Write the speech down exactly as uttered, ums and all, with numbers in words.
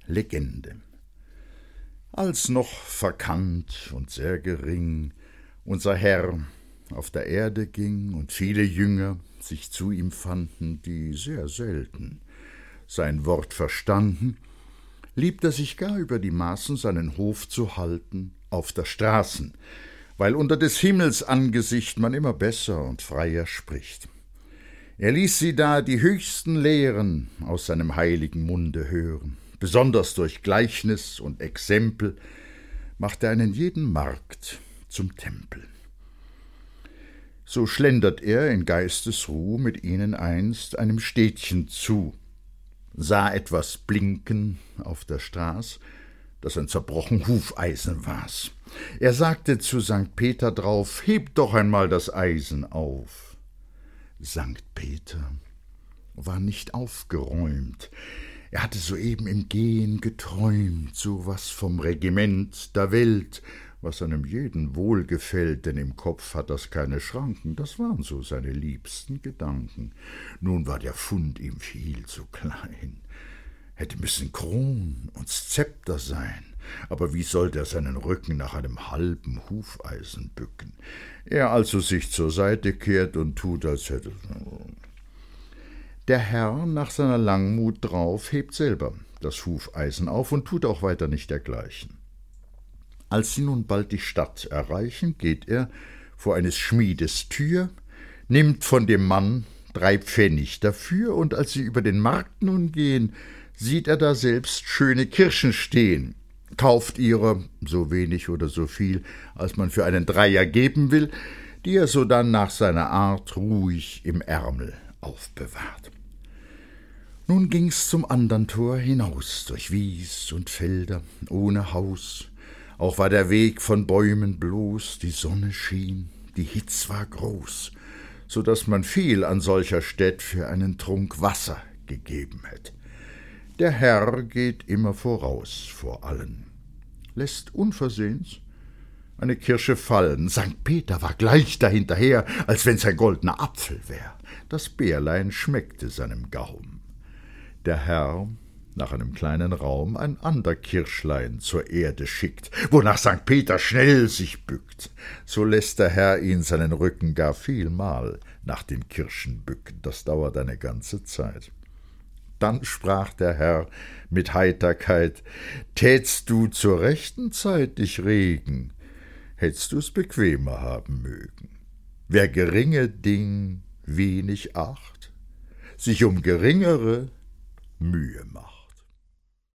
Legende. Als noch verkannt und sehr gering unser Herr auf der Erde ging und viele Jünger sich zu ihm fanden, die sehr selten sein Wort verstanden, liebt er sich gar über die Maßen seinen Hof zu halten auf der Straßen, weil unter des Himmels Angesicht man immer besser und freier spricht. Er ließ sie da die höchsten Lehren aus seinem heiligen Munde hören. Besonders durch Gleichnis und Exempel macht er einen jeden Markt zum Tempel. So schlendert er in Geistesruh mit ihnen einst einem Städtchen zu, sah etwas blinken auf der Straß, das ein zerbrochen Hufeisen war's. Er sagte zu Sankt Peter drauf: »Heb doch einmal das Eisen auf.« Sankt Peter war nicht aufgeräumt. Er hatte soeben im Gehen geträumt, so was vom Regiment der Welt, was einem jeden wohlgefällt, denn im Kopf hat das keine Schranken, das waren so seine liebsten Gedanken. Nun war der Fund ihm viel zu klein, hätte müssen Kron und Zepter sein, aber wie sollte er seinen Rücken nach einem halben Hufeisen bücken? Er also sich zur Seite kehrt und tut, als hätte... Der Herr, nach seiner Langmut drauf, hebt selber das Hufeisen auf und tut auch weiter nicht dergleichen. Als sie nun bald die Stadt erreichen, geht er vor eines Schmiedes Tür, nimmt von dem Mann drei Pfennig dafür, und als sie über den Markt nun gehen, sieht er da selbst schöne Kirschen stehen, kauft ihrer so wenig oder so viel, als man für einen Dreier geben will, die er sodann nach seiner Art ruhig im Ärmel aufbewahrt. Nun ging's zum andern Tor hinaus, durch Wies und Felder, ohne Haus. Auch war der Weg von Bäumen bloß, die Sonne schien, die Hitz war groß, so daß man viel an solcher Stätt für einen Trunk Wasser gegeben hätt. Der Herr geht immer voraus vor allen, lässt unversehens eine Kirsche fallen. Sankt Peter war gleich dahinterher, als wenn's ein goldener Apfel wär. Das Beerlein schmeckte seinem Gaum. Der Herr nach einem kleinen Raum ein ander Kirschlein zur Erde schickt, wonach Sankt Peter schnell sich bückt. So lässt der Herr ihn seinen Rücken gar vielmal nach den Kirschen bücken. Das dauert eine ganze Zeit. Dann sprach der Herr mit Heiterkeit: »Tätst du zur rechten Zeit dich regen, hättst du's bequemer haben mögen. Wer geringe Ding wenig acht, sich um geringere Mühe macht.«